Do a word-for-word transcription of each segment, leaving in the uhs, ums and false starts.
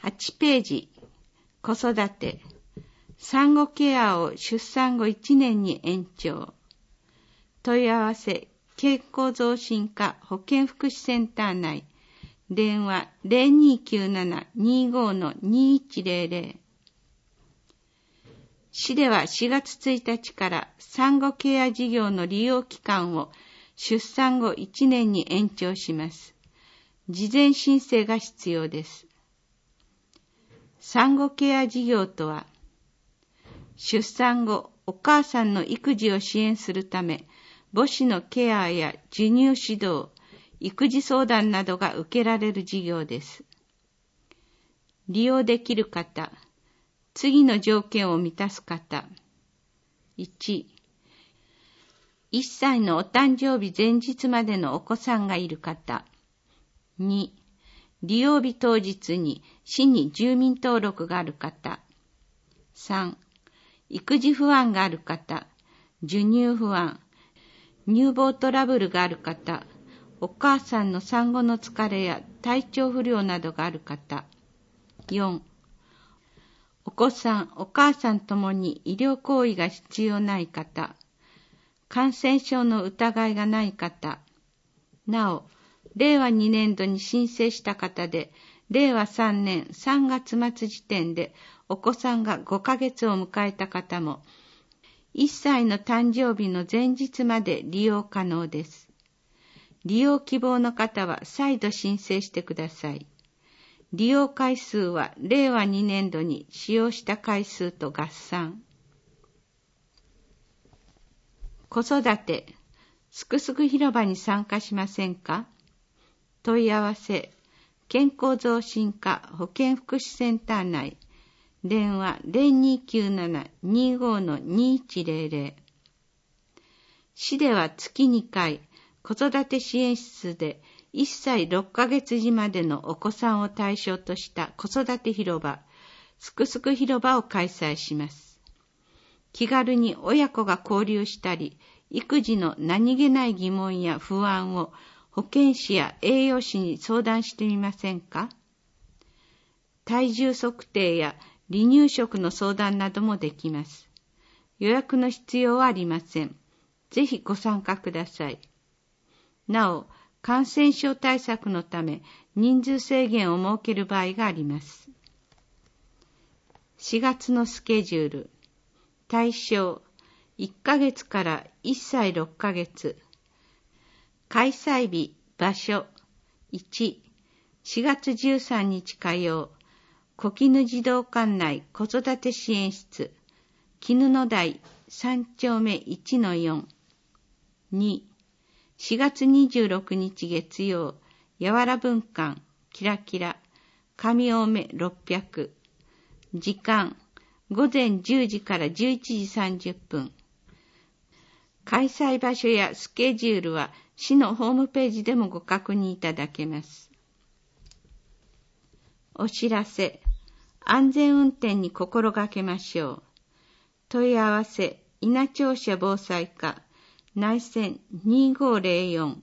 はちページ、子育て。産後ケアを出産後いちねんに延長。問い合わせ、健康増進課保健福祉センター内。電話 ゼロにきゅうなな にご にいちゼロゼロ。市ではしがつついたちから産後ケア事業の利用期間を出産後いちねんに延長します。事前申請が必要です。産後ケア事業とは、出産後、お母さんの育児を支援するため、母子のケアや授乳指導、育児相談などが受けられる事業です。利用できる方、次の条件を満たす方。いち、いっさいのお誕生日前日までのお子さんがいる方。に、利用日当日に市に住民登録がある方。さん、育児不安がある方、授乳不安、乳房トラブルがある方、お母さんの産後の疲れや体調不良などがある方。よん、お子さん、お母さんともに医療行為が必要ない方、感染症の疑いがない方、なお、れいわにねんどに申請した方で、れいわさんねんさんがつ末時点でお子さんがごかげつを迎えた方も、いっさいの誕生日の前日まで利用可能です。利用希望の方は再度申請してください。利用回数はれいわにねんどに使用した回数と合算。子育て、すくすく広場に参加しませんか？問い合わせ、健康増進課保健福祉センター内。電話 ゼロにきゅうなな にご にいちゼロゼロ。市では月にかい、子育て支援室でいっさいろっかげつ時までのお子さんを対象とした子育て広場、すくすく広場を開催します。気軽に親子が交流したり、育児の何気ない疑問や不安を保健師や栄養士に相談してみませんか？体重測定や離乳食の相談などもできます。予約の必要はありません。ぜひご参加ください。なお、感染症対策のため人数制限を設ける場合があります。しがつのスケジュール。対象、いっかげつからいっさいろっかげつ。開催日、場所。いち、しがつじゅうさんにち火曜。小絹児童館内子育て支援室、絹の台さんちょうめいちのよん。に、しがつにじゅうろくにち月曜、やわら文館、キラキラ、上青梅ろっぴゃく。時間、ごぜんじゅうじからじゅういちじさんじゅっぷん。開催場所やスケジュールは市のホームページでもご確認いただけます。お知らせ、安全運転に心がけましょう。問い合わせ、稲庁舎防災課、内線にごゼロよん。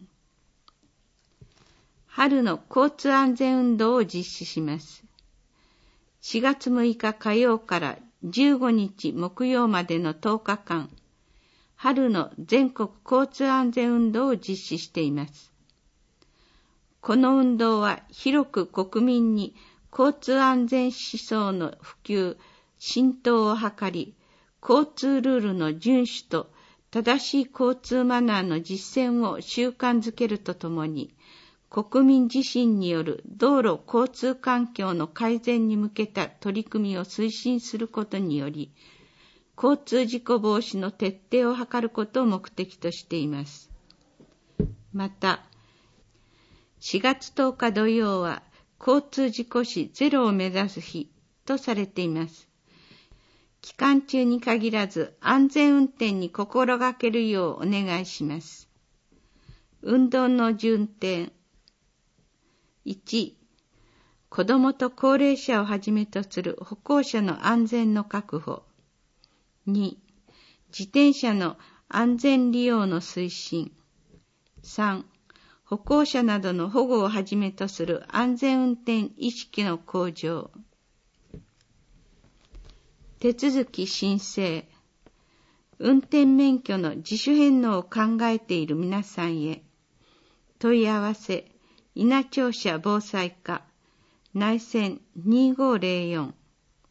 春の交通安全運動を実施します。しがつむいか火曜からじゅうごにち木曜までのとおかかん、春の全国交通安全運動を実施しています。この運動は広く国民に交通安全思想の普及、浸透を図り、交通ルールの遵守と正しい交通マナーの実践を習慣づけるとともに、国民自身による道路交通環境の改善に向けた取り組みを推進することにより、交通事故防止の徹底を図ることを目的としています。また、しがつとおか土曜は、交通事故死ゼロを目指す日とされています。期間中に限らず安全運転に心がけるようお願いします。運動の順点。いち、子どもと高齢者をはじめとする歩行者の安全の確保。に、自転車の安全利用の推進。さん、歩行者などの保護をはじめとする安全運転意識の向上。 手続き申請。運転免許の自主返納を考えている皆さんへ。問い合わせ、稲庁舎防災課、内線にごゼロよん。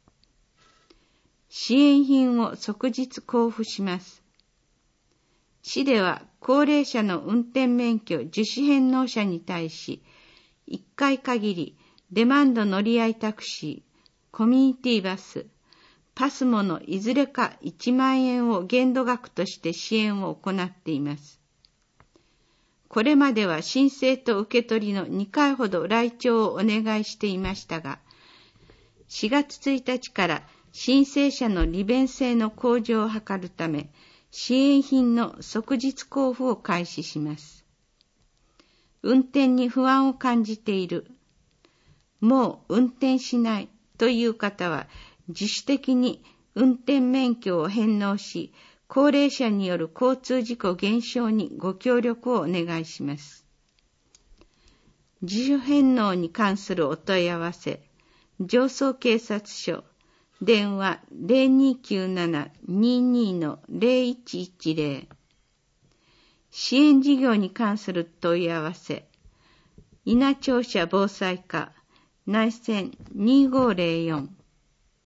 支援品を即日交付します。市では高齢者の運転免許自主返納者に対し、いっかい限りデマンド乗り合いタクシー、コミュニティバス、パスモのいずれかいちまんえんを限度額として支援を行っています。これまでは申請と受け取りのにかいほど来庁をお願いしていましたが、しがつついたちから申請者の利便性の向上を図るため、支援品の即日交付を開始します。運転に不安を感じている、もう運転しないという方は、自主的に運転免許を返納し、高齢者による交通事故減少にご協力をお願いします。自主返納に関するお問い合わせ、常総警察署、電話 ゼロにきゅうなな にーにー の ゼロいちいちゼロ。支援事業に関する問い合わせ、稲庁舎防災課、内線にごゼロよん。